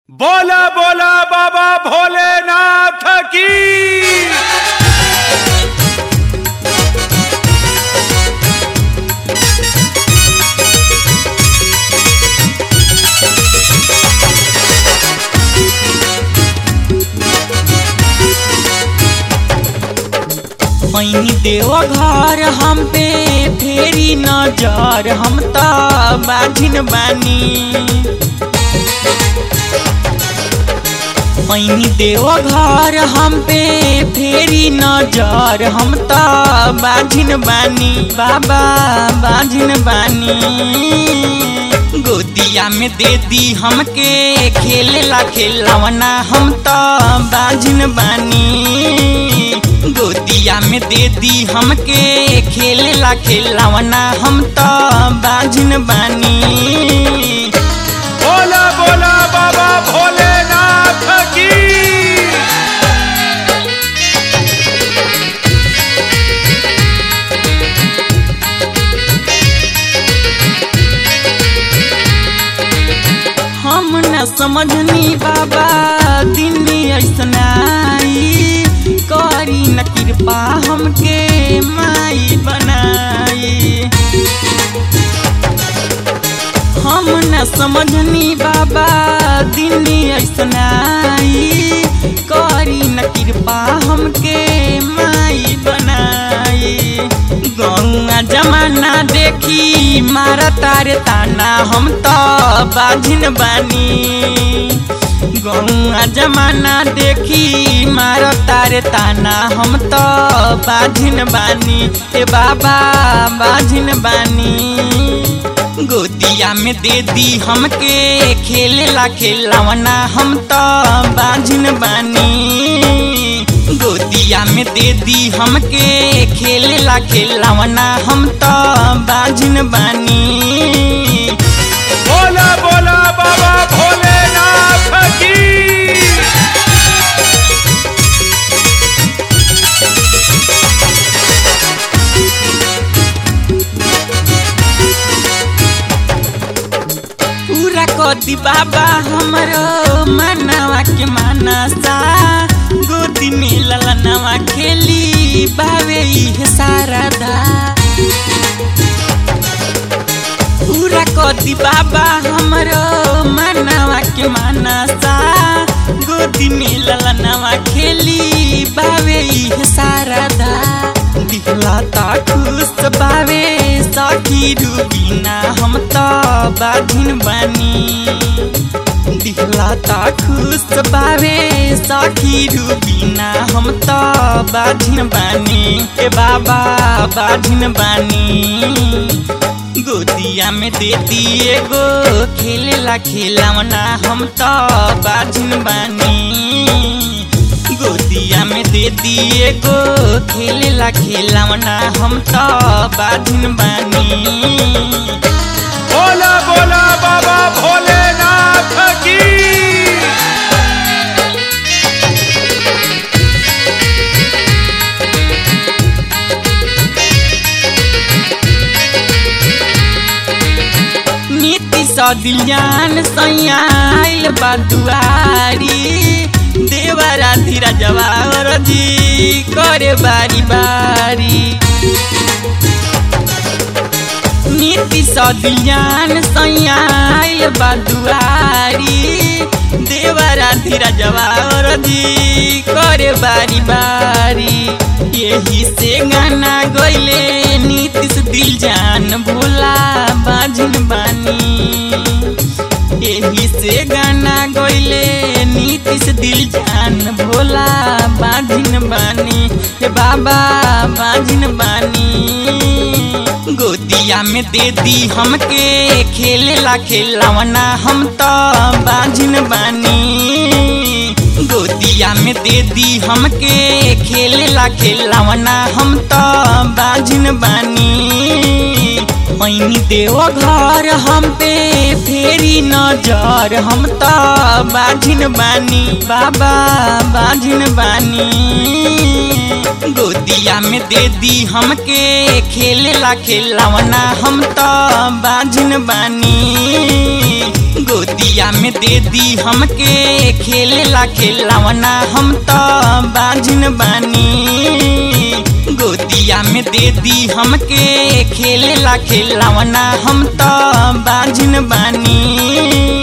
बोला बोला बाबा भोलेनाथ की। पैनी देव घर हम पे फेरी नजर, हम तो बाझिन बानी। पैनी देव घर हम पे फेरी नजर, हम तो बाझिन बानी। बाबा बाझिन बानी, गोदिया में दे दी हमके खेलेला खेलवना, हम तो बाझिन बानी। गोदिया में दे दी हमके खेलेला खेलवना, हम तो बाझिन बानी। बोला बोला बाबा भोलेनाथ की। हम न समझनी बाबा दिन ऐसनाई, करी न कृपा हमके माई बनाई। हम न समझनी बाबा दिन ऐसनाई, करी न कृपा हमके माई बनाई। गौआ जमाना देखी मारा तारे ताना, हम तो बाझिन बानी। गौआ जमाना देखी मारा तारे ताना, हम तो बाझिन बानी। ए बाबा बाझिन बानी, गोदिया में दे दी हमके खेलेला खेलवना, हम तो बाझिन बानी। गोदिया में दे दी हमके खेलेला खेलवना, हम तो बाझिन बानी। बोला बोला बाबा भोलेनाथ की। पूरा कदी बाबा हमरो मनवा के मनसा, गोदी में ललनवा खेली बावे इहे शारदा। पूरा कदी बाबा हमरो मनवा के मनसा, गोदी में ललनवा खेली बावे इहे शारदा। दिखला ता खुश बावे सखी रूबीना, हम तो बाझिन बानी। दिखला ता खुश बावे सखी रूबीना, हम तो बाझिन बानी। ए बाबा बाझिन बानी, गोदिया में दे दी एगो खेलेला खेलवना, हम तो बाझिन बानी। गोदिया में दे दी एगो खेलेला खेलवना, हम तो बाझिन बानी। बोला बोला बाबा भोलेनाथ की। नीति सदियान सैयाल बदुआरी, देवरा धीरा जवार जी करे बारी बारी। नीति सदियान सैयाल बदुआरी, देवरा धीरा जवार जी करे बारी बारी। यही से गाना गइले नीतीश दिल जान, भोला बाझिन बानी। यही से गाना गइले नीतीश दिल जान, भोला बाझिन बानी। हे बाबा बाझिन बानी, गोदिया में दे दी हमके खेलेला खेलवना, हम तो बाझिन बानी। गोदिया में दे दी हमके खेलेला खेलवना, हम तो बाझिन बानी। पैनी देव घर हम पे फेरी नजर हम तो बाझिन बानी बाबा बाझिन बानी। गोदिया में दे दी हमके खेलेला खिलौना हम तो बाझिन बानी। गोदिया में दे दी हमके खेलेला खिलौना हम तो बाझिन बानी। गोदिया में दे दी हमके खेलेला खिलौना हम तो बाझिन बानी।